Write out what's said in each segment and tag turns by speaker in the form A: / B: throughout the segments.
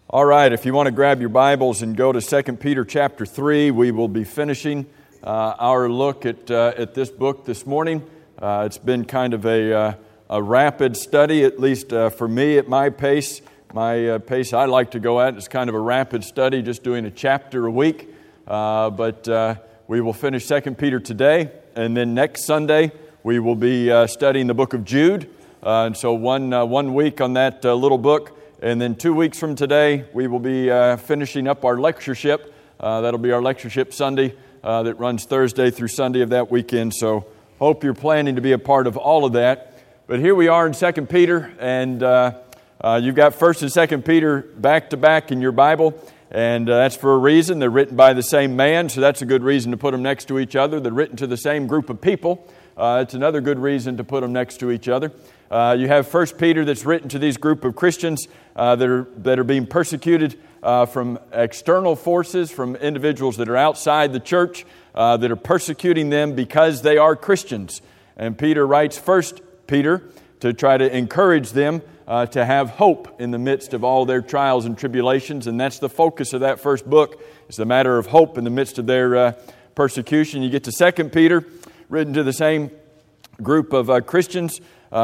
A: All right, if you want to grab your Bibles and go to 2 Peter chapter 3, we will be finishing our look at this book this morning. It's been kind of a rapid study, at least for me at my pace. My pace I like to go at is kind of a rapid study, just doing a chapter a week. But we will finish 2 Peter today, and then next Sunday we will be studying the book of Jude. And so one week on that little book. And then 2 weeks from today, we will be finishing up our lectureship. That'll be our lectureship Sunday that runs Thursday through Sunday of that weekend. So hope you're planning to be a part of all of that. But here we are in 2 Peter, and you've got 1 and 2 Peter back to back in your Bible. And that's for a reason. They're written by the same man, so that's a good reason to put them next to each other. They're written to the same group of people. It's another good reason to put them next to each other. You have 1 Peter that's written to these group of Christians that are being persecuted from external forces, from individuals that are outside the church that are persecuting them because they are Christians. And Peter writes 1 Peter to try to encourage them to have hope in the midst of all their trials and tribulations. And that's the focus of that first book, is the matter of hope in the midst of their persecution. You get to 2 Peter, written to the same group of Christians.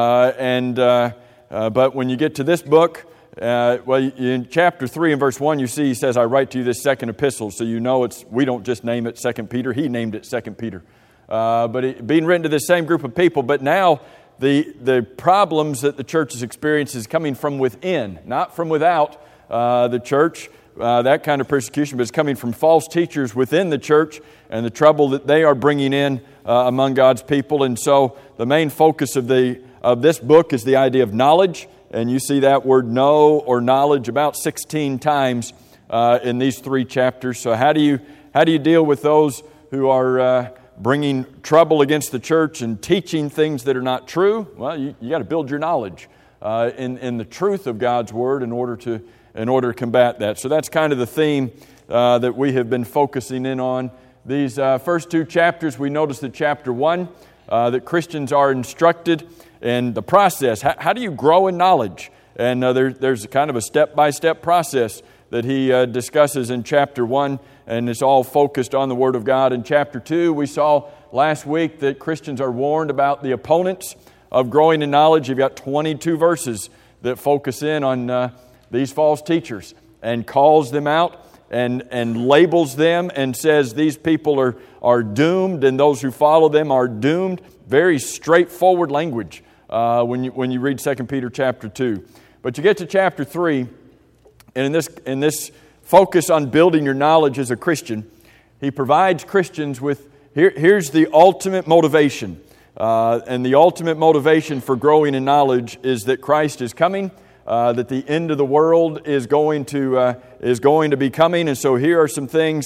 A: But when you get to this book, in chapter 3 and verse 1, you see he says, I write to you this second epistle. So you know we don't just name it 2 Peter. He named it 2 Peter. But it being written to the same group of people. But now the problems that the church has experienced is coming from within, not from without the church. That kind of persecution, but it's coming from false teachers within the church and the trouble that they are bringing in among God's people. And so the main focus of this book is the idea of knowledge. And you see that word know or knowledge about 16 times in these 3 chapters. So how do you deal with those who are bringing trouble against the church and teaching things that are not true? Well, you got to build your knowledge in the truth of God's Word in order to combat that. So that's kind of the theme that we have been focusing in on. These first 2 chapters, we noticed that chapter 1, that Christians are instructed in the process. How do you grow in knowledge? And there's kind of a step-by-step process that he discusses in chapter 1, and it's all focused on the Word of God. In chapter 2, we saw last week that Christians are warned about the opponents of growing in knowledge. You've got 22 verses that focus in on these false teachers and calls them out and labels them and says these people are doomed and those who follow them are doomed. Very straightforward language when you read 2 Peter chapter 2. But you get to chapter 3, and in this focus on building your knowledge as a Christian, he provides Christians with, here's the ultimate motivation. And the ultimate motivation for growing in knowledge is that Christ is coming, that the end of the world is going to be coming. And so here are some things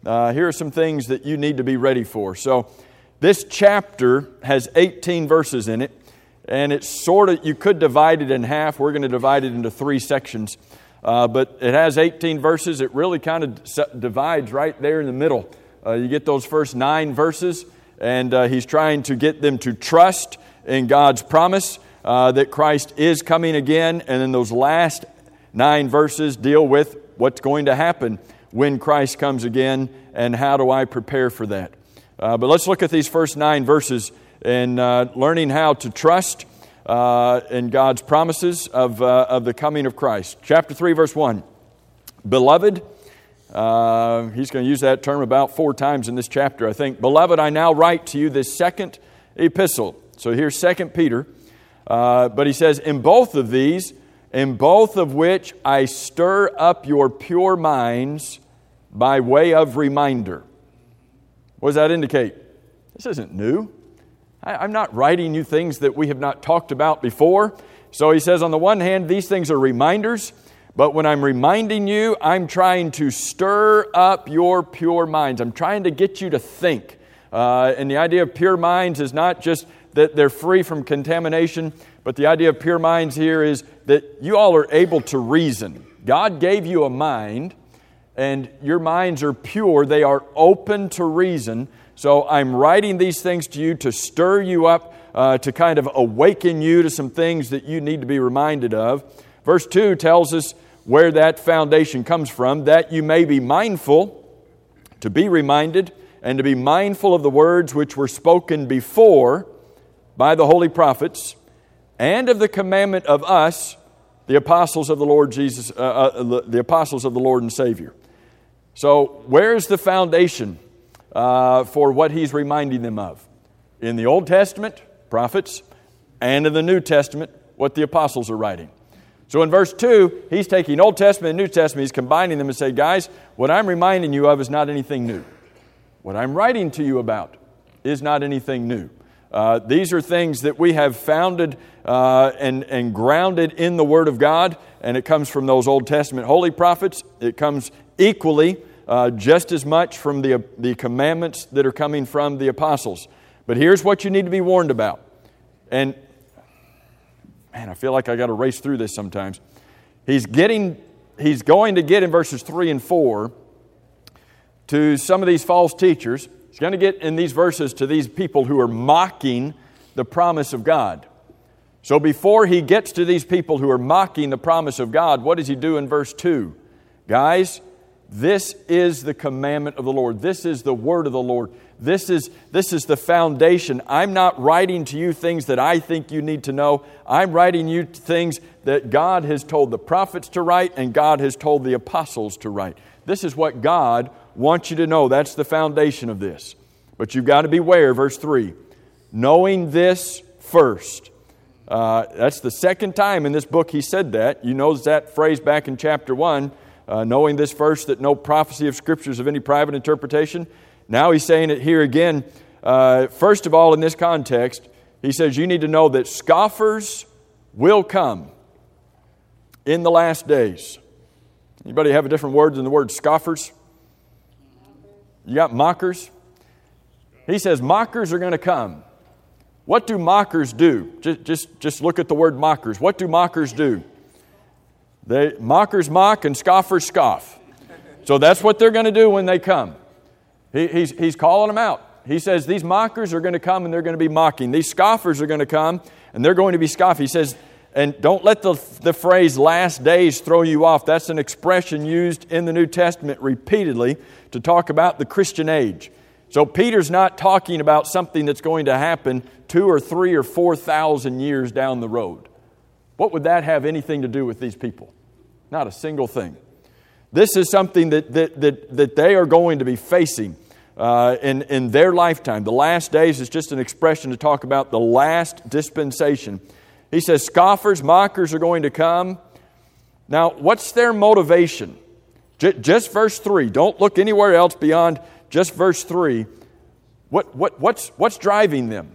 A: that you need to be ready for. So this chapter has 18 verses in it, and it's you could divide it in half. We're going to divide it into 3 sections. But it has 18 verses. It really kind of divides right there in the middle. You get those first 9 verses, and he's trying to get them to trust in God's promise that Christ is coming again. And then those last 9 verses deal with what's going to happen when Christ comes again and how do I prepare for that. But let's look at these first 9 verses and learning how to trust in God's promises of the coming of Christ. Chapter 3, verse 1. Beloved, he's going to use that term about 4 times in this chapter, I think. Beloved, I now write to you this second epistle. So here's 2 Peter. But he says, in both of these, in both of which I stir up your pure minds by way of reminder. What does that indicate? This isn't new. I'm not writing you things that we have not talked about before. So he says, on the one hand, these things are reminders, but when I'm reminding you, I'm trying to stir up your pure minds. I'm trying to get you to think. And the idea of pure minds is not just that they're free from contamination, but the idea of pure minds here is that you all are able to reason. God gave you a mind, and your minds are pure. They are open to reason. So I'm writing these things to you to stir you up, to kind of awaken you to some things that you need to be reminded of. Verse 2 tells us where that foundation comes from, that you may be mindful, to be reminded, and to be mindful of the words which were spoken before by the holy prophets, and of the commandment of us, the apostles of the Lord Jesus, the apostles of the Lord and Savior. So, where's the foundation for what he's reminding them of? In the Old Testament, prophets, and in the New Testament, what the apostles are writing. So in verse 2, he's taking Old Testament and New Testament, he's combining them and saying, guys, what I'm reminding you of is not anything new. What I'm writing to you about is not anything new. These are things that we have founded and grounded in the Word of God, and it comes from those Old Testament holy prophets. It comes equally, just as much from the commandments that are coming from the apostles. But here's what you need to be warned about. And, man, I feel like I got to race through this sometimes. He's going to get in verses 3 and 4 to some of these false teachers. He's going to get in these verses to these people who are mocking the promise of God. So before he gets to these people who are mocking the promise of God, what does he do in verse 2? Guys, this is the commandment of the Lord. This is the word of the Lord. This is the foundation. I'm not writing to you things that I think you need to know. I'm writing you things that God has told the prophets to write and God has told the apostles to write. This is what God wants you to know. That's the foundation of this. But you've got to beware, verse 3. Knowing this first. That's the second time in this book he said that. You notice that phrase back in chapter 1. Knowing this first, that no prophecy of Scripture is of any private interpretation. Now he's saying it here again. First of all, in this context, he says you need to know that scoffers will come in the last days. Anybody have a different word than the word scoffers? You got mockers? He says mockers are going to come. What do mockers do? Just look at the word mockers. What do mockers do? Mockers mock and scoffers scoff. So that's what they're going to do when they come. He's calling them out. He says these mockers are going to come and they're going to be mocking. These scoffers are going to come and they're going to be scoffing. He says, and don't let the phrase last days throw you off. That's an expression used in the New Testament repeatedly to talk about the Christian age. So Peter's not talking about something that's going to happen 2 or 3 or 4,000 years down the road. What would that have anything to do with these people? Not a single thing. This is something that they are going to be facing in their lifetime. The last days is just an expression to talk about the last dispensation. He says scoffers, mockers are going to come. Now, what's their motivation? Just verse 3. Don't look anywhere else beyond just verse 3. What's driving them?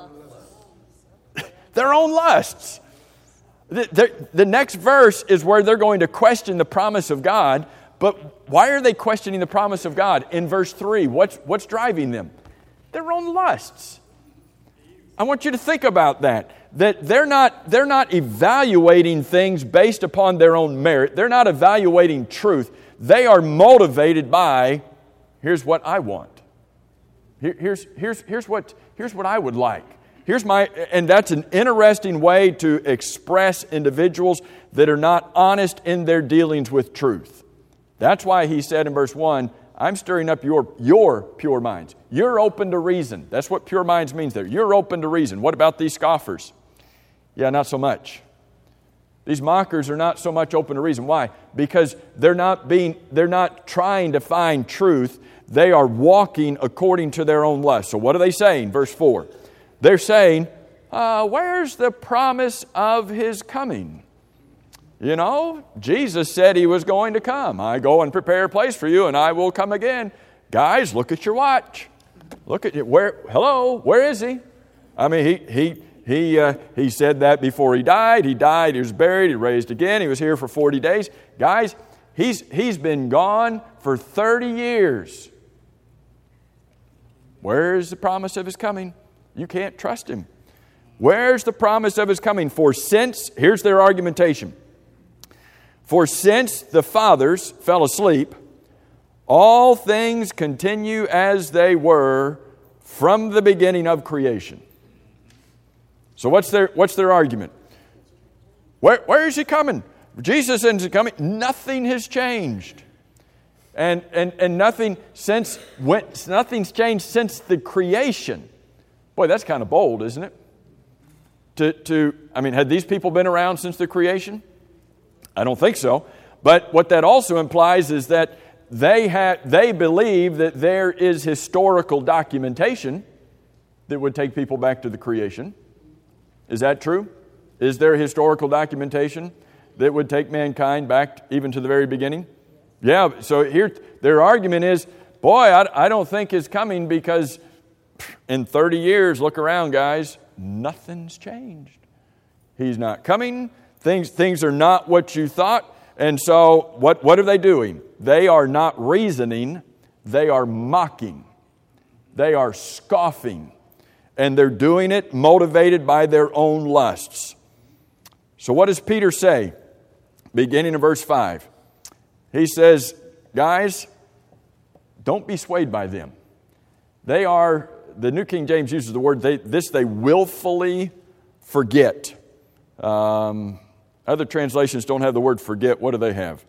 A: Their own lusts. The next verse is where they're going to question the promise of God. But why are they questioning the promise of God? In verse 3, what's driving them? Their own lusts. I want you to think about that. That they're not evaluating things based upon their own merit. They're not evaluating truth. They are motivated by, here's what I want. Here's what I would like. And that's an interesting way to express individuals that are not honest in their dealings with truth. That's why he said in verse 1, I'm stirring up your pure minds. You're open to reason. That's what pure minds means there. You're open to reason. What about these scoffers? Yeah, not so much. These mockers are not so much open to reason. Why? Because they're not trying to find truth. They are walking according to their own lust. So what are they saying? Verse 4. They're saying, where's the promise of His coming? You know, Jesus said He was going to come. I go and prepare a place for you and I will come again. Guys, look at your watch. Look at it. Where is He? I mean, he said that before He died. He died, He was buried, He raised again. He was here for 40 days. Guys, He's been gone for 30 years. Where's the promise of His coming? You can't trust Him. Where's the promise of His coming? Here's their argumentation. For since the fathers fell asleep, all things continue as they were from the beginning of creation. So what's their argument? Where is He coming? Jesus isn't coming. Nothing has changed. And nothing's changed since the creation. Boy, that's kind of bold, isn't it? Had these people been around since the creation? I don't think so. But what that also implies is that they believe that there is historical documentation that would take people back to the creation. Is that true? Is there historical documentation that would take mankind back even to the very beginning? Yeah, so here their argument is, boy, I don't think it's coming because in 30 years, look around, guys, nothing's changed. He's not coming. Things are not what you thought. And so what are they doing? They are not reasoning. They are mocking. They are scoffing. And they're doing it motivated by their own lusts. So what does Peter say? Beginning in verse 5. He says, guys, don't be swayed by them. They are, the New King James uses the word, they willfully forget. Other translations don't have the word forget. What do they have?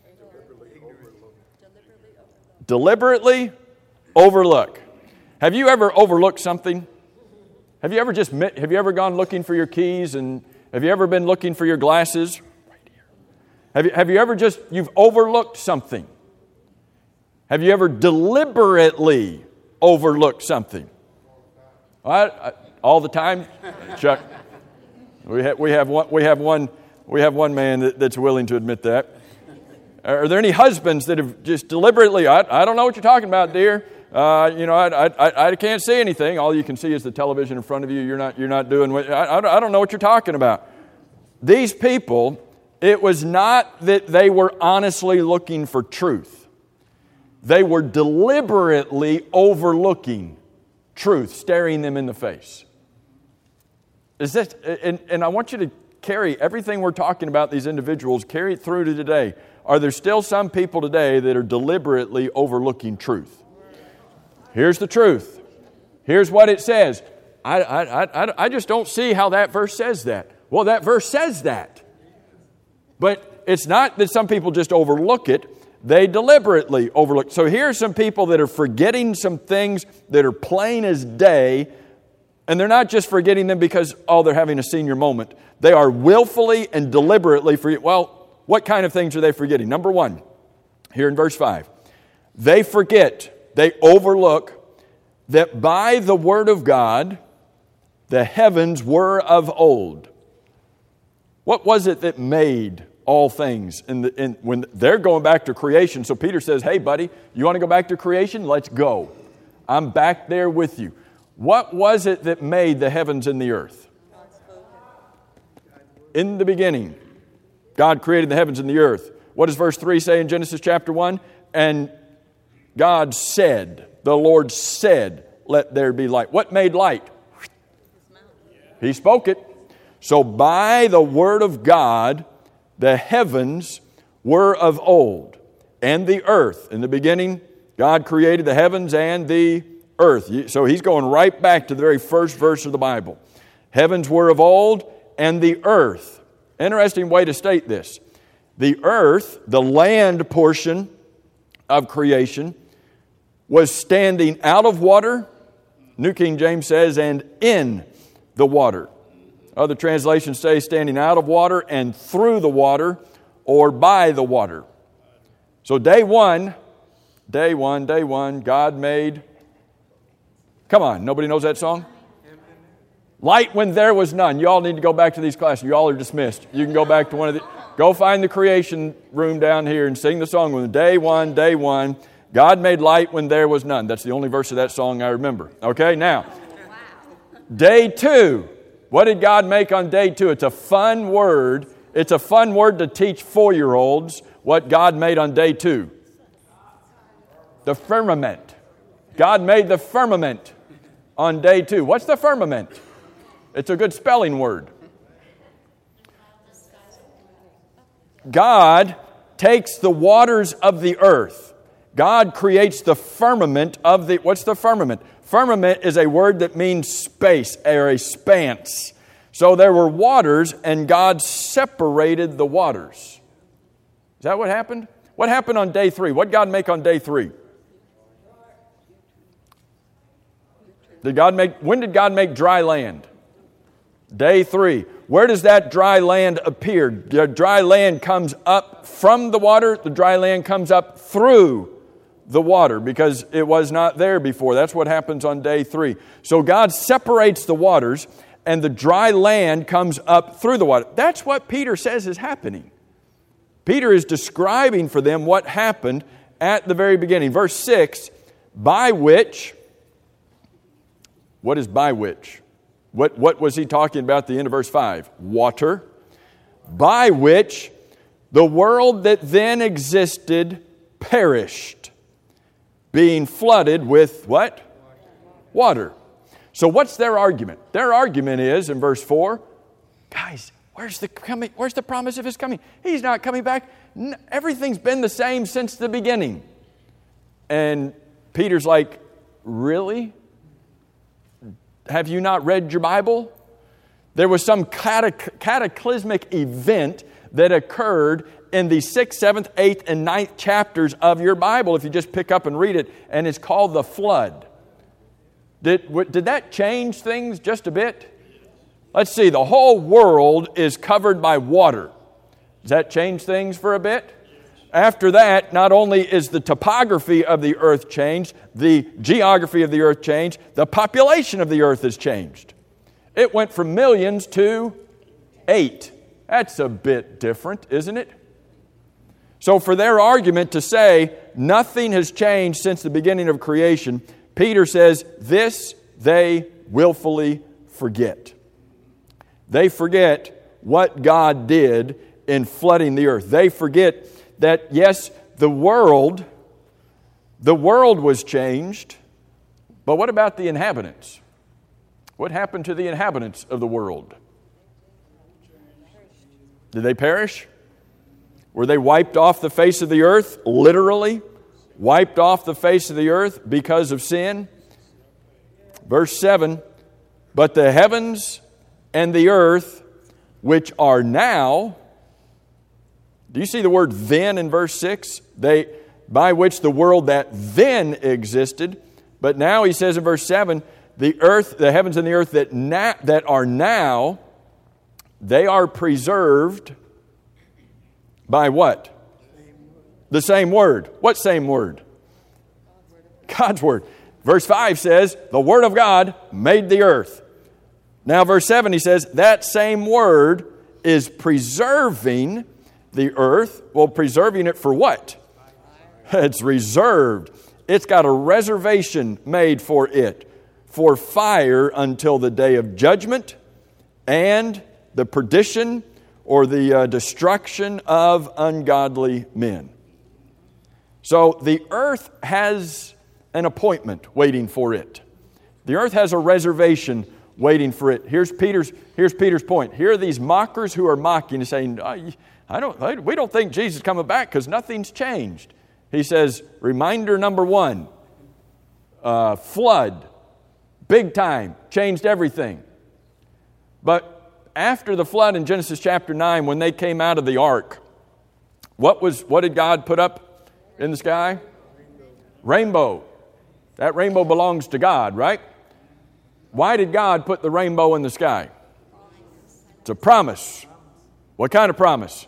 A: Deliberately overlook. Have you ever overlooked something? Have you ever gone looking for your keys, and have you ever been looking for your glasses? Have you ever you've overlooked something? Have you ever deliberately overlooked something? All the time? Chuck, we have one man that's willing to admit that. Are there any husbands that have just deliberately, I don't know what you're talking about, dear. I can't see anything. All you can see is the television in front of you. You're not doing what, I don't know what you're talking about. These people, it was not that they were honestly looking for truth. They were deliberately overlooking truth, staring them in the face. And I want you to carry everything we're talking about, these individuals, carry it through to today. Are there still some people today that are deliberately overlooking truth? Here's the truth. Here's what it says. I just don't see how that verse says that. Well, that verse says that. But it's not that some people just overlook it. They deliberately overlook. So here are some people that are forgetting some things that are plain as day. And they're not just forgetting them because, they're having a senior moment. They are willfully and deliberately forgetting. Well, what kind of things are they forgetting? Number one, here in verse 5. They forget, they overlook that by the word of God, the heavens were of old. What was it that made all things? When they're going back to creation, so Peter says, hey, buddy, you want to go back to creation? Let's go. I'm back there with you. What was it that made the heavens and the earth? In the beginning, God created the heavens and the earth. What does verse 3 say in Genesis chapter 1? And God said, the Lord said, let there be light. What made light? He spoke it. So by the word of God, the heavens were of old, and the earth. In the beginning, God created the heavens and the earth. So he's going right back to the very first verse of the Bible. Heavens were of old, and the earth. Interesting way to state this. The earth, the land portion of creation, was standing out of water. New King James says, and in the water. Other translations say standing out of water and through the water or by the water. So day one, God made, come on, nobody knows that song? Light when there was none. You all need to go back to these classes. You all are dismissed. You can go back to one of the, go find the creation room down here and sing the song with day one. God made light when there was none. That's the only verse of that song I remember. Okay, now, day two. What did God make on day two? It's a fun word. It's a fun word to teach 4-year-olds what God made on day two. The firmament. God made the firmament on day two. What's the firmament? It's a good spelling word. God takes the waters of the earth. God creates the firmament of the... What's the firmament? Firmament is a word that means space or a spanse. So there were waters, and God separated the waters. Is that what happened? What happened on day 3? What did God make on day 3? When did God make dry land? Day 3. Where does that dry land appear? The dry land comes up from the water. The dry land comes up through the water because it was not there before. That's what happens on day 3. So God separates the waters and the dry land comes up through the water. That's what Peter says is happening. Peter is describing for them what happened at the very beginning. Verse 6, by which, what is by which? What was he talking about at the end of verse 5? Water. By which the world that then existed perished, being flooded with what? Water. So what's their argument? Their argument is, in verse 4, guys, where's the promise of His coming? He's not coming back. Everything's been the same since the beginning. And Peter's like, really? Have you not read your Bible? There was some cataclysmic event that occurred in the 6th, 7th, 8th, and 9th chapters of your Bible, if you just pick up and read it, and it's called the flood. Did that change things just a bit? Let's see, the whole world is covered by water. Does that change things for a bit? After that, not only is the topography of the earth changed, the geography of the earth changed, the population of the earth has changed. It went from millions to 8. That's a bit different, isn't it? So for their argument to say nothing has changed since the beginning of creation, Peter says this they willfully forget. They forget what God did in flooding the earth. They forget that, yes, the world was changed, but what about the inhabitants? What happened to the inhabitants of the world? Did they perish? Were they wiped off the face of the earth? Literally wiped off the face of the earth because of sin? Verse 7, but the heavens and the earth, which are now, do you see the word then in verse 6? By which the world that then existed. But now he says in verse 7, the earth, the heavens and the earth that are now, they are preserved by what? The same word. What same word? God's word. Verse 5 says, the word of God made the earth. Now verse 7 he says, that same word is preserving the earth. Well, preserving it for what? It's reserved. It's got a reservation made for it, for fire until the day of judgment and the perdition or the destruction of ungodly men. So the earth has an appointment waiting for it. The earth has a reservation waiting for it. Here's Peter's point. Here are these mockers who are mocking and saying, we don't think Jesus is coming back because nothing's changed. He says, reminder number 1, flood, big time, changed everything. But after the flood in Genesis chapter 9, when they came out of the ark, what did God put up in the sky? Rainbow. That rainbow belongs to God, right? Why did God put the rainbow in the sky? It's a promise. What kind of promise?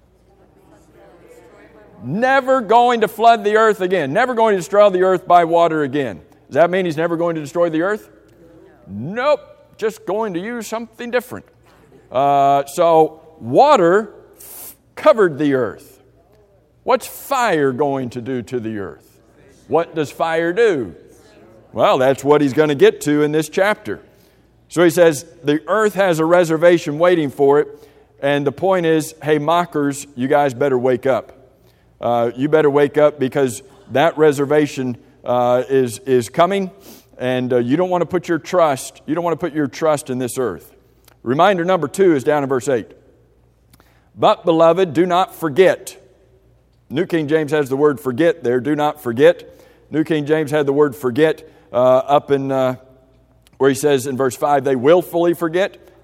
A: Never going to flood the earth again. Never going to destroy the earth by water again. Does that mean He's never going to destroy the earth? Nope. Just going to use something different. So water covered the earth. What's fire going to do to the earth? What does fire do? Well, that's what he's going to get to in this chapter. So he says, the earth has a reservation waiting for it. And the point is, hey, mockers, you guys better wake up. You better wake up because that reservation is coming. And you don't want to put your trust in this earth. Reminder number 2 is down in verse 8. But, beloved, do not forget. New King James has the word forget there. Do not forget. New King James had the word forget up in where he says in verse 5, they willfully forget.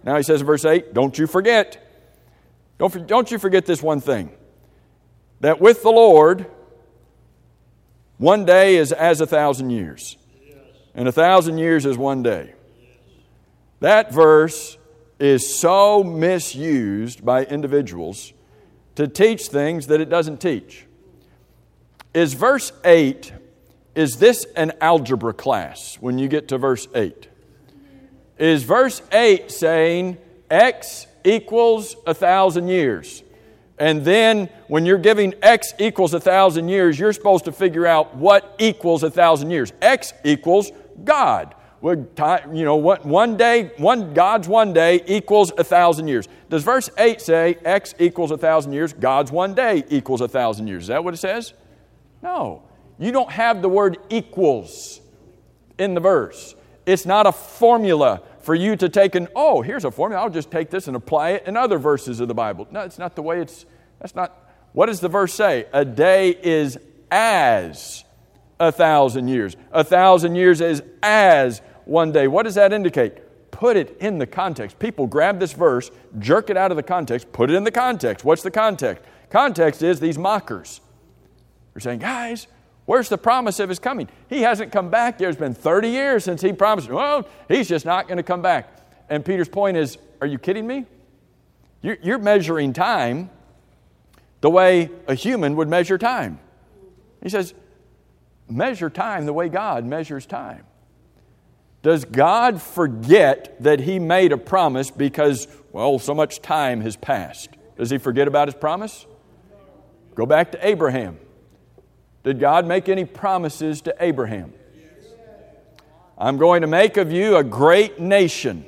A: Now he says in verse 8, don't you forget. Don't you forget this one thing. That with the Lord, one day is as 1,000 years. And 1,000 years is one day. That verse is so misused by individuals to teach things that it doesn't teach. Is verse 8, is this an algebra class when you get to verse 8? Is verse 8 saying X equals 1,000 years? And then when you're giving X equals 1,000 years, you're supposed to figure out what equals 1,000 years. X equals God. God's one day equals 1,000 years. Does verse 8 say X equals 1,000 years? God's one day equals 1,000 years. Is that what it says? No. You don't have the word equals in the verse. It's not a formula for you to take here's a formula. I'll just take this and apply it in other verses of the Bible. No, it's not the way that's not. What does the verse say? A day is as 1,000 years. 1,000 years is as one day. What does that indicate? Put it in the context. People grab this verse, jerk it out of the context, put it in the context. What's the context? Context is these mockers. They're saying, guys, where's the promise of His coming? He hasn't come back. There's been 30 years since He promised. Well, He's just not going to come back. And Peter's point is, are you kidding me? You're measuring time the way a human would measure time. He says, measure time the way God measures time. Does God forget that He made a promise because, so much time has passed? Does He forget about His promise? Go back to Abraham. Did God make any promises to Abraham? I'm going to make of you a great nation.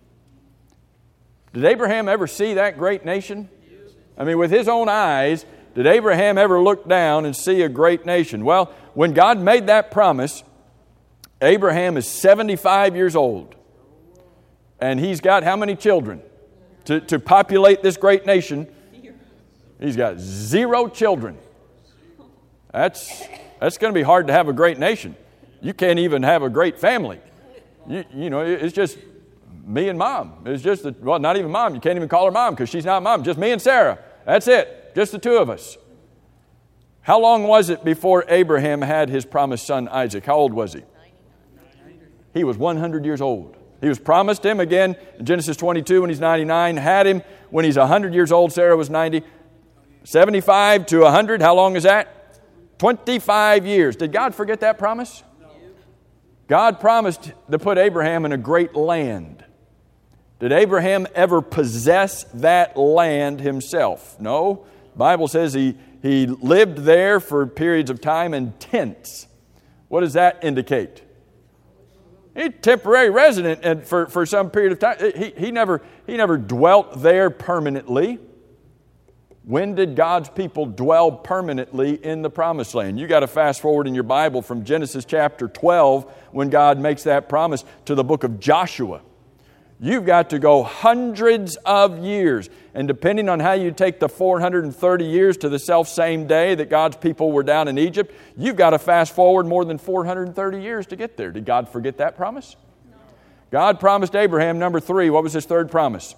A: Did Abraham ever see that great nation? I mean, with his own eyes, did Abraham ever look down and see a great nation? Well, when God made that promise, Abraham is 75 years old. And he's got how many children? To populate this great nation, he's got 0 children. That's going to be hard to have a great nation. You can't even have a great family. It's just me and mom. It's just, not even mom. You can't even call her mom because she's not mom. Just me and Sarah. That's it. Just the two of us. How long was it before Abraham had his promised son Isaac? How old was he? He was 100 years old. He was promised him again in Genesis 22 when he's 99. Had him when he's 100 years old. Sarah was 90. 75 to 100, how long is that? 25 years. Did God forget that promise? No. God promised to put Abraham in a great land. Did Abraham ever possess that land himself? No. The Bible says he lived there for periods of time in tents. What does that indicate? He's a temporary resident and for some period of time. He never dwelt there permanently. When did God's people dwell permanently in the promised land? You got to fast forward in your Bible from Genesis chapter 12 when God makes that promise to the book of Joshua. You've got to go hundreds of years. And depending on how you take the 430 years to the self-same day that God's people were down in Egypt, you've got to fast forward more than 430 years to get there. Did God forget that promise? No. God promised Abraham, number 3, what was His third promise?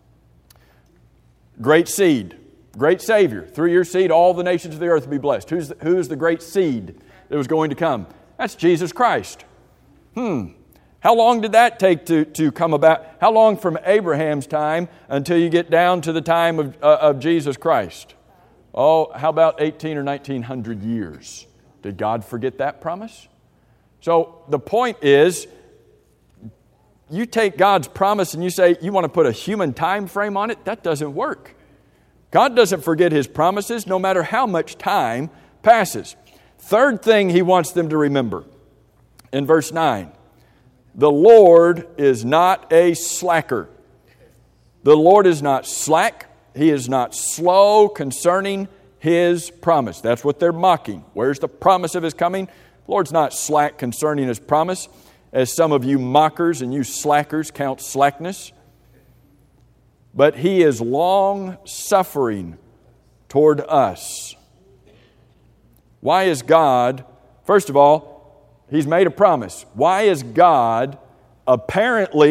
A: Great seed. Great Savior. Through your seed, all the nations of the earth will be blessed. Who's the great seed that was going to come? That's Jesus Christ. How long did that take to come about? How long from Abraham's time until you get down to the time of Jesus Christ? How about 18 or 1900 years? Did God forget that promise? So the point is, you take God's promise and you say you want to put a human time frame on it, that doesn't work. God doesn't forget His promises no matter how much time passes. Third thing He wants them to remember in verse 9. The Lord is not a slacker. The Lord is not slack. He is not slow concerning His promise. That's what they're mocking. Where's the promise of His coming? The Lord's not slack concerning His promise, as some of you mockers and you slackers count slackness. But He is long-suffering toward us. Why is God, first of all, He's made a promise. Why is God apparently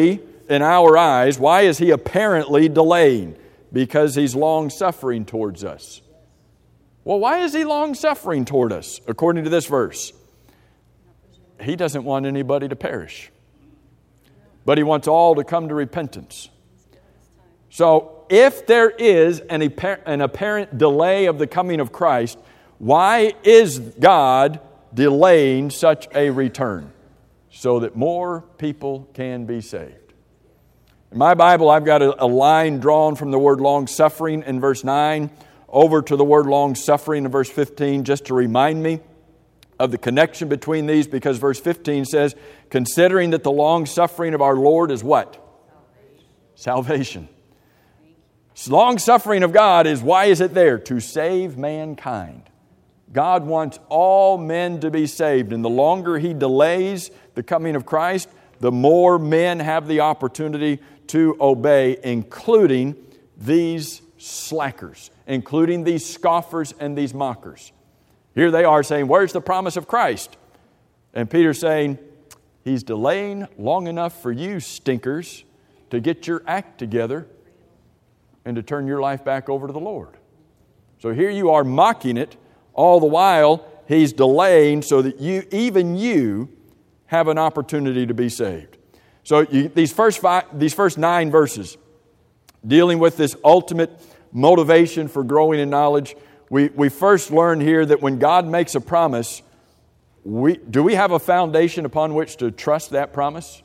A: in our eyes? Why is He apparently delaying? Because He's long-suffering towards us. Well, why is He long-suffering toward us, according to this verse? He doesn't want anybody to perish, but He wants all to come to repentance. So, if there is an apparent delay of the coming of Christ, why is God delaying such a return? So that more people can be saved. In my Bible, I've got a line drawn from the word long-suffering in verse 9 over to the word long-suffering in verse 15, just to remind me of the connection between these, because verse 15 says, considering that the long-suffering of our Lord is what? Salvation. Long-suffering of God is, why is it there? To save mankind. God wants all men to be saved, and the longer He delays the coming of Christ, the more men have the opportunity to obey, including these slackers, including these scoffers and these mockers. Here they are saying, where's the promise of Christ? And Peter's saying, He's delaying long enough for you stinkers to get your act together and to turn your life back over to the Lord. So here you are mocking it. All the while, He's delaying so that even you have an opportunity to be saved. So these first 9 verses, dealing with this ultimate motivation for growing in knowledge, we first learn here that when God makes a promise, do we have a foundation upon which to trust that promise?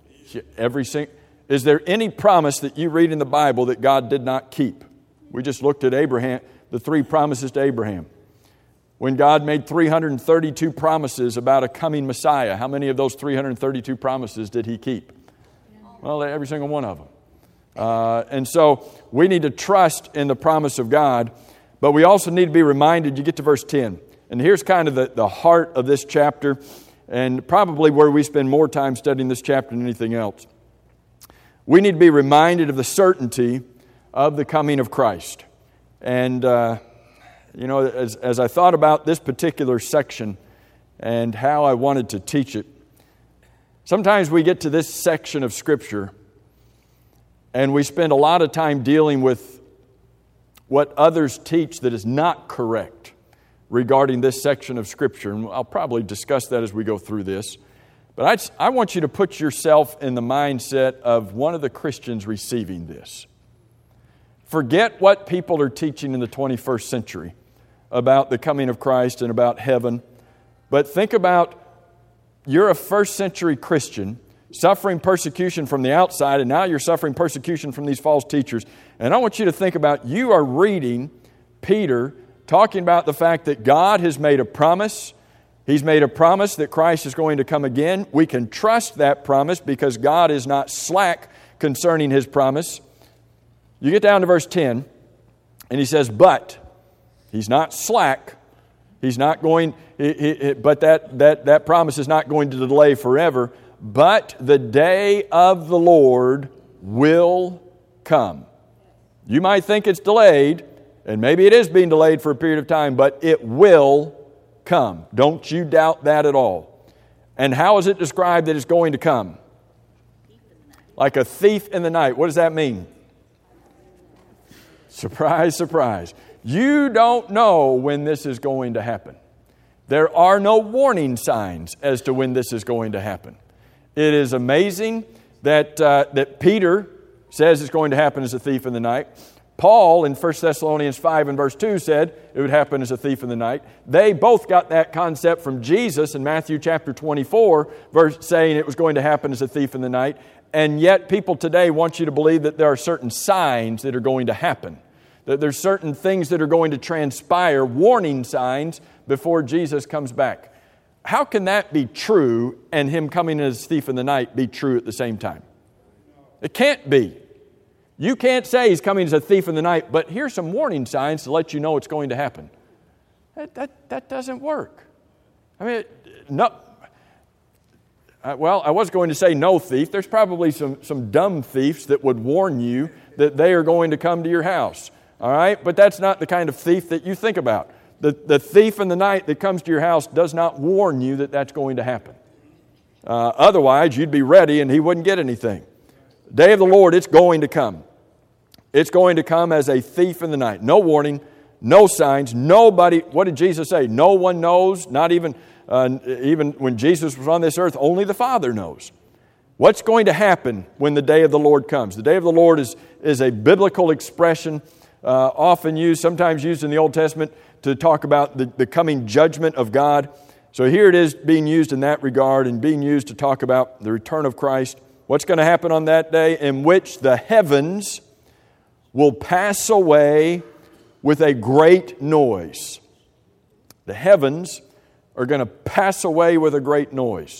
A: Is there any promise that you read in the Bible that God did not keep? We just looked at Abraham, the 3 promises to Abraham. When God made 332 promises about a coming Messiah, how many of those 332 promises did He keep? Well, every single one of them. And so we need to trust in the promise of God, but we also need to be reminded, you get to verse 10, and here's kind of the heart of this chapter, and probably where we spend more time studying this chapter than anything else. We need to be reminded of the certainty of the coming of Christ. And as I thought about this particular section and how I wanted to teach it, sometimes we get to this section of Scripture and we spend a lot of time dealing with what others teach that is not correct regarding this section of Scripture. And I'll probably discuss that as we go through this. But I want you to put yourself in the mindset of one of the Christians receiving this. Forget what people are teaching in the 21st century about the coming of Christ and about heaven. But think about, you're a first century Christian suffering persecution from the outside, and now you're suffering persecution from these false teachers. And I want you to think about, you are reading Peter talking about the fact that God has made a promise. He's made a promise that Christ is going to come again. We can trust that promise because God is not slack concerning His promise. You get down to verse 10, and he says, but He's not slack. He's not going, but that promise is not going to delay forever. But the day of the Lord will come. You might think it's delayed, and maybe it is being delayed for a period of time, but it will come. Don't you doubt that at all. And how is it described that it's going to come? Like a thief in the night. What does that mean? Surprise, surprise. You don't know when this is going to happen. There are no warning signs as to when this is going to happen. It is amazing that Peter says it's going to happen as a thief in the night. Paul in 1 Thessalonians 5 and verse 2 said it would happen as a thief in the night. They both got that concept from Jesus in Matthew chapter 24, saying it was going to happen as a thief in the night. And yet people today want you to believe that there are certain signs that are going to happen. That there's certain things that are going to transpire, warning signs, before Jesus comes back. How can that be true and Him coming as a thief in the night be true at the same time? It can't be. You can't say He's coming as a thief in the night, but here's some warning signs to let you know it's going to happen. That doesn't work. I mean, no. Well, I was going to say no thief. There's probably some dumb thieves that would warn you that they are going to come to your house. All right? But that's not the kind of thief that you think about. The thief in the night that comes to your house does not warn you that that's going to happen. Otherwise, you'd be ready and he wouldn't get anything. Day of the Lord, it's going to come. It's going to come as a thief in the night. No warning, no signs, nobody. What did Jesus say? No one knows, not even when Jesus was on this earth, only the Father knows. What's going to happen when the day of the Lord comes? The day of the Lord is a biblical expression often used, sometimes used in the Old Testament to talk about the coming judgment of God. So here it is being used in that regard and being used to talk about the return of Christ. What's going to happen on that day in which the heavens will pass away with a great noise. The heavens are going to pass away with a great noise.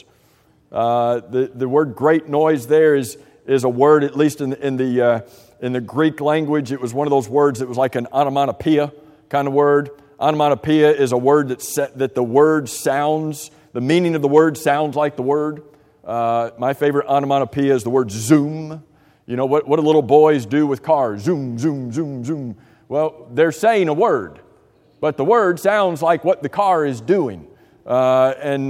A: The word great noise there is a word, at least in the Greek language, it was one of those words that was like an onomatopoeia kind of word. Onomatopoeia is a word that the word sounds, the meaning of the word sounds like the word. My favorite onomatopoeia is the word zoom. You know, what do little boys do with cars? Zoom, zoom, zoom, zoom. Well, they're saying a word, but the word sounds like what the car is doing. And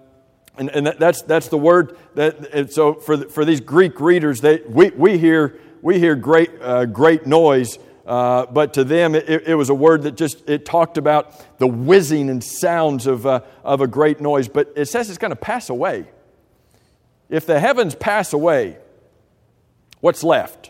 A: that's the word. So for these Greek readers, we hear great noise, but to them it was a word that it talked about the whizzing and sounds of a great noise. But it says it's going to pass away. If the heavens pass away, what's left?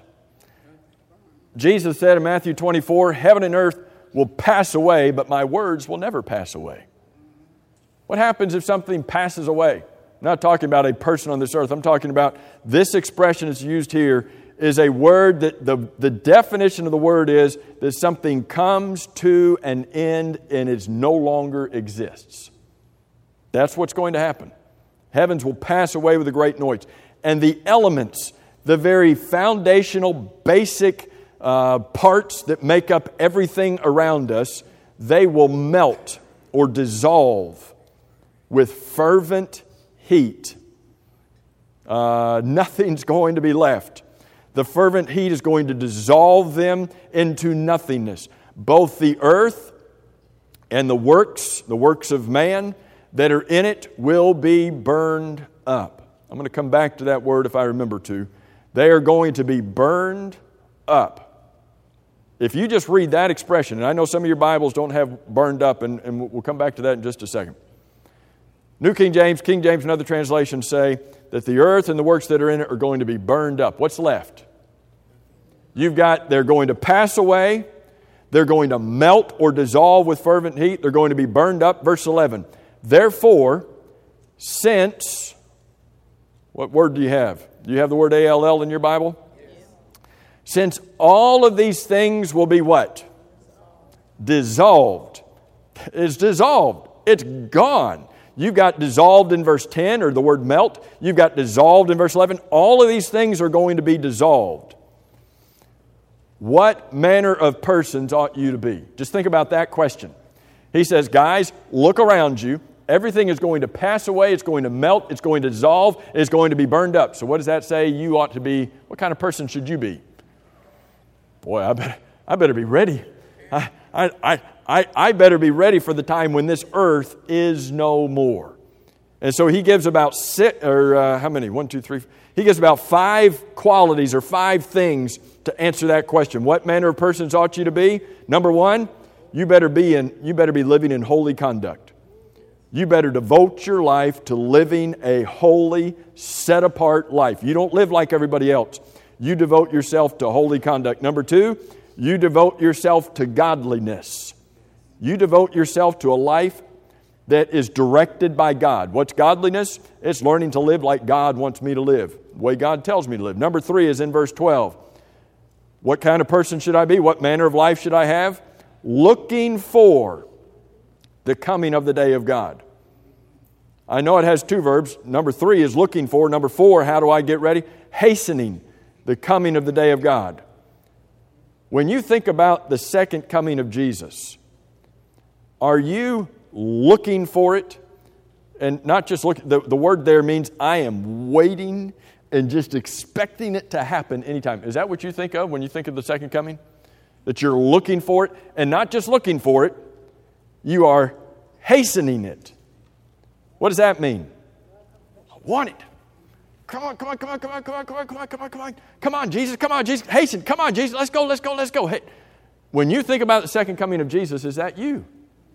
A: Jesus said in Matthew 24, heaven and earth will pass away, but my words will never pass away. What happens if something passes away? I'm not talking about a person on this earth. I'm talking about this expression that's used here is a word that the definition of the word is that something comes to an end and it no longer exists. That's what's going to happen. Heavens will pass away with a great noise. And the elements, the very foundational, basic parts that make up everything around us, they will melt or dissolve with fervent heat. Nothing's going to be left. The fervent heat is going to dissolve them into nothingness. Both the earth and the works of man that are in it will be burned up. I'm going to come back to that word if I remember to. They are going to be burned up. If you just read that expression, and I know some of your Bibles don't have burned up, and we'll come back to that in just a second. New King James, and other translations say that the earth and the works that are in it are going to be burned up. What's left? They're going to pass away. They're going to melt or dissolve with fervent heat. They're going to be burned up. Verse 11. Therefore, since, what word do you have? Do you have the word A-L-L in your Bible? Yes. Since all of these things will be what? Dissolved. It's dissolved. It's gone. You've got dissolved in verse 10, or the word melt. You've got dissolved in verse 11. All of these things are going to be dissolved. What manner of persons ought you to be? Just think about that question. He says, guys, look around you. Everything is going to pass away. It's going to melt. It's going to dissolve. It's going to be burned up. So what does that say you ought to be? What kind of person should you be? Boy, I better be ready. I better be ready for the time when this earth is no more. And so he gives about how many? 1, 2, 3. He gives about 5 qualities or 5 things to answer that question. What manner of persons ought you to be? Number 1, you better be living in holy conduct. You better devote your life to living a holy, set-apart life. You don't live like everybody else. You devote yourself to holy conduct. Number 2, you devote yourself to godliness. You devote yourself to a life that is directed by God. What's godliness? It's learning to live like God wants me to live, the way God tells me to live. Number 3 is in verse 12. What kind of person should I be? What manner of life should I have? Looking for the coming of the day of God. I know it has 2 verbs. Number 3 is looking for. Number 4, how do I get ready? Hastening the coming of the day of God. When you think about the second coming of Jesus, are you looking for it? And not just looking, the word there means I am waiting and just expecting it to happen anytime. Is that what you think of when you think of the second coming? That you're looking for it, and not just looking for it, you are hastening it. What does that mean? I want it. come on, Jesus, hasten, come on, Jesus, let's go. Hey, when you think about the second coming of Jesus, is that you?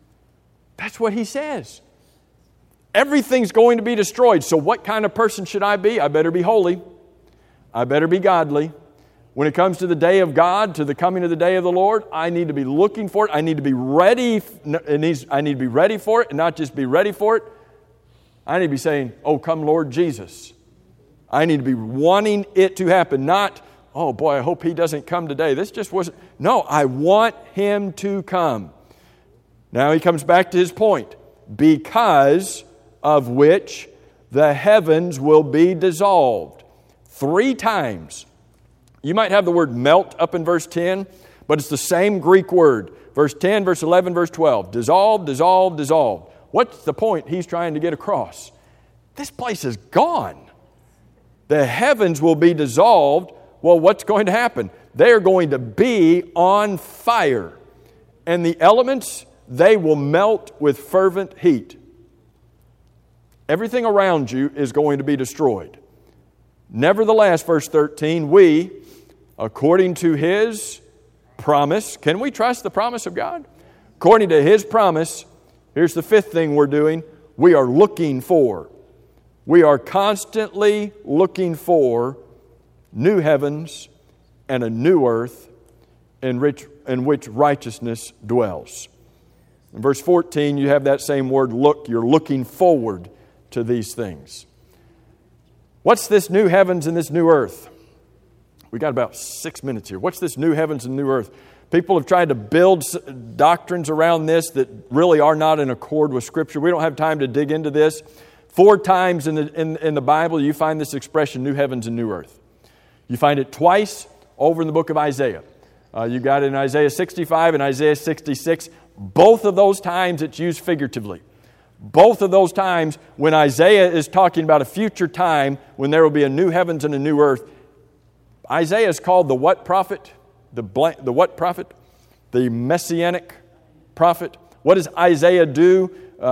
A: That's what he says. Everything's going to be destroyed. So what kind of person should I be? I better be holy. I better be godly. When it comes to the day of God, to the coming of the day of the Lord, I need to be looking for it. I need to be ready. I need to be ready for it, and not just be ready for it. I need to be saying, oh, come Lord Jesus. I need to be wanting it to happen, not, oh boy, I hope he doesn't come today. This just wasn't. No, I want him to come. Now he comes back to his point. Because of which the heavens will be dissolved. 3 times. You might have the word melt up in verse 10, but it's the same Greek word. Verse 10, verse 11, verse 12. Dissolved, dissolved, dissolved. What's the point he's trying to get across? This place is gone. The heavens will be dissolved. Well, what's going to happen? They're going to be on fire. And the elements, they will melt with fervent heat. Everything around you is going to be destroyed. Nevertheless, verse 13, we, according to His promise, can we trust the promise of God? According to His promise, here's the 5th thing we're doing. We are looking for. We are constantly looking for new heavens and a new earth in which righteousness dwells. In verse 14, you have that same word, look. You're looking forward to these things. What's this new heavens and this new earth? We got about 6 minutes here. What's this new heavens and new earth? People have tried to build doctrines around this that really are not in accord with Scripture. We don't have time to dig into this. 4 times in the Bible you find this expression, new heavens and new earth. You find it twice over in the book of Isaiah. You got it in Isaiah 65 and Isaiah 66. Both of those times it's used figuratively. Both of those times when Isaiah is talking about a future time when there will be a new heavens and a new earth, Isaiah is called the what prophet? The what prophet? The messianic prophet. What does Isaiah do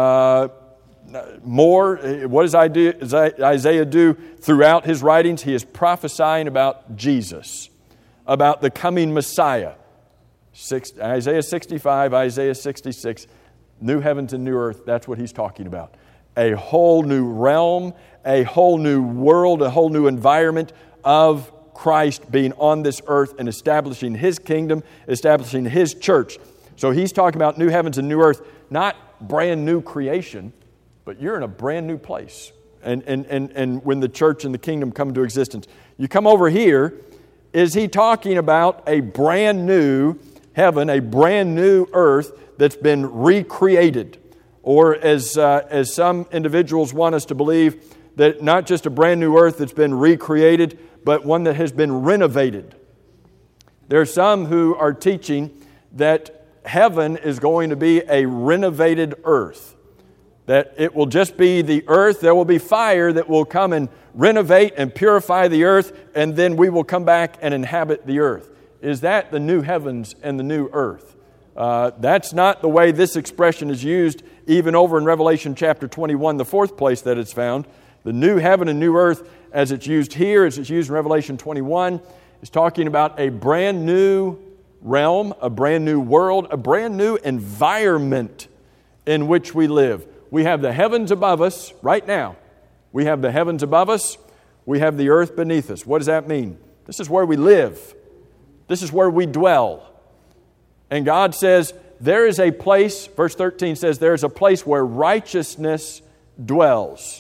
A: more? What does Isaiah do throughout his writings? He is prophesying about Jesus, about the coming Messiah. Isaiah 65, Isaiah 66, new heavens and new earth, that's what he's talking about. A whole new realm, a whole new world, a whole new environment of Christ being on this earth and establishing His kingdom, establishing His church. So he's talking about new heavens and new earth, not brand new creation, but you're in a brand new place. And when the church and the kingdom come into existence. You come over here, is he talking about a brand new heaven, a brand new earth that's been recreated? Or as some individuals want us to believe, that not just a brand new earth that's been recreated, but one that has been renovated. There are some who are teaching that heaven is going to be a renovated earth. That it will just be the earth, there will be fire that will come and renovate and purify the earth, and then we will come back and inhabit the earth. Is that the new heavens and the new earth? That's not the way this expression is used, even over in Revelation chapter 21, the 4th place that it's found. The new heaven and new earth, as it's used here, as it's used in Revelation 21, is talking about a brand new realm, a brand new world, a brand new environment in which we live. We have the heavens above us right now. We have the heavens above us. We have the earth beneath us. What does that mean? This is where we live. This is where we dwell. And God says, there is a place, verse 13 says, there is a place where righteousness dwells.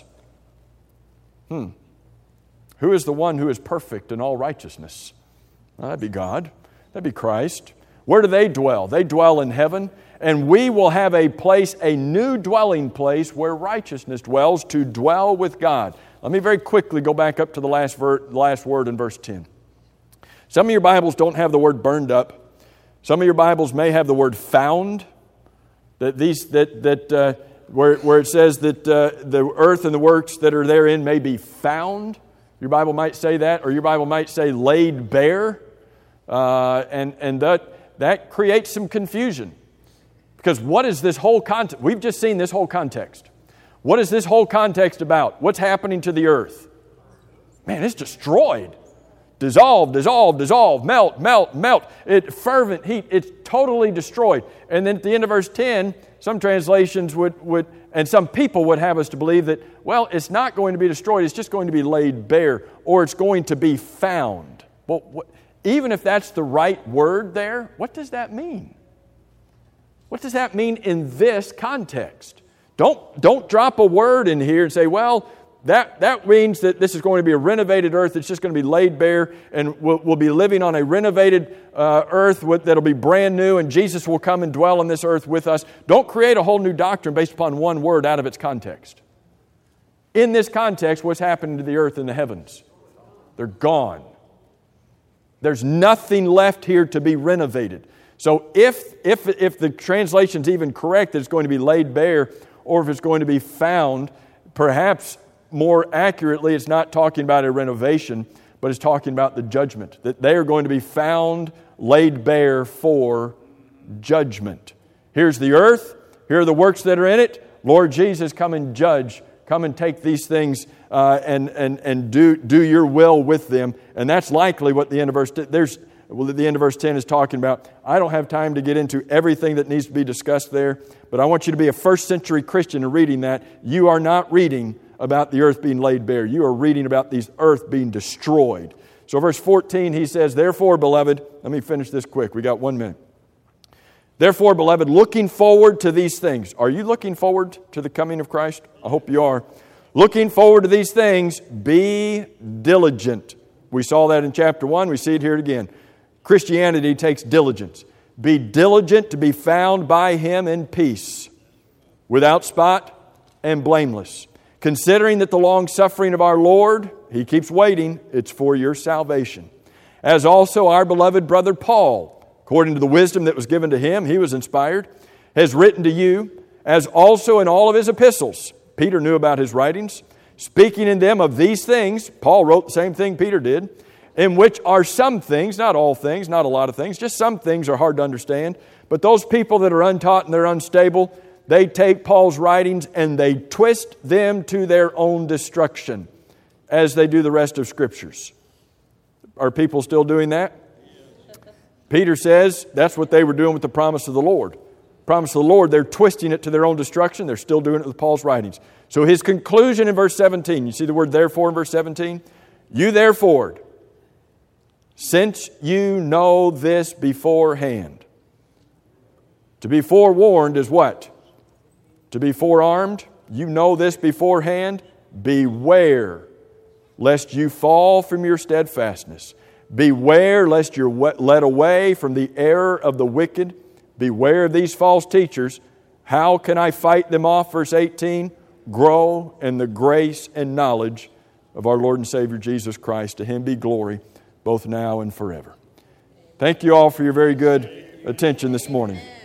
A: Who is the one who is perfect in all righteousness? Well, that'd be God. That'd be Christ. Where do they dwell? They dwell in heaven. And we will have a place, a new dwelling place where righteousness dwells, to dwell with God. Let me very quickly go back up to the last word in verse 10. Some of your Bibles don't have the word burned up. Some of your Bibles may have the word found. Where it says that the earth and the works that are therein may be found. Your Bible might say that, or your Bible might say laid bare. And that creates some confusion. Because what is this whole context? We've just seen this whole context. What is this whole context about? What's happening to the earth? Man, it's destroyed. Dissolve, dissolve, dissolve, melt, melt, melt. Fervent heat. It's totally destroyed. And then at the end of verse 10, some translations would and some people would have us to believe that, well, it's not going to be destroyed. It's just going to be laid bare, or it's going to be found. Well, even if that's the right word there, what does that mean? What does that mean in this context? Don't drop a word in here and say, well, that means that this is going to be a renovated earth. It's just going to be laid bare, and we'll be living on a renovated earth that'll be brand new, and Jesus will come and dwell on this earth with us. Don't create a whole new doctrine based upon one word out of its context. In this context, what's happening to the earth and the heavens? They're gone. There's nothing left here to be renovated. So if the translation's even correct that it's going to be laid bare, or if it's going to be found, perhaps more accurately, it's not talking about a renovation, but it's talking about the judgment. That they are going to be found, laid bare for judgment. Here's the earth. Here are the works that are in it. Lord Jesus, come and judge. Come and take these things and do your will with them. And that's likely what the end of verse 10 is talking about. I don't have time to get into everything that needs to be discussed there, but I want you to be a first century Christian in reading that. You are not reading about the earth being laid bare. You are reading about the earth being destroyed. So verse 14, he says, therefore, beloved, let me finish this quick. We got 1 minute. Therefore, beloved, looking forward to these things. Are you looking forward to the coming of Christ? I hope you are. Looking forward to these things, be diligent. We saw that in chapter 1. We see it here again. Christianity takes diligence. Be diligent to be found by Him in peace, without spot and blameless. Considering that the long suffering of our Lord, He keeps waiting, it's for your salvation. As also our beloved brother Paul, according to the wisdom that was given to him, he was inspired, has written to you, as also in all of his epistles. Peter knew about his writings. Speaking in them of these things, Paul wrote the same thing Peter did, in which are some things, not all things, not a lot of things, just some things are hard to understand. But those people that are untaught and they're unstable, they take Paul's writings and they twist them to their own destruction, as they do the rest of Scriptures. Are people still doing that? Peter says that's what they were doing with the promise of the Lord. Promise of the Lord, they're twisting it to their own destruction. They're still doing it with Paul's writings. So his conclusion in verse 17, you see the word therefore in verse 17? You therefore, since you know this beforehand. To be forewarned is what? To be forearmed. You know this beforehand. Beware lest you fall from your steadfastness. Beware lest you're led away from the error of the wicked. Beware of these false teachers. How can I fight them off? Verse 18, grow in the grace and knowledge of our Lord and Savior Jesus Christ. To Him be glory, both now and forever. Thank you all for your very good attention this morning.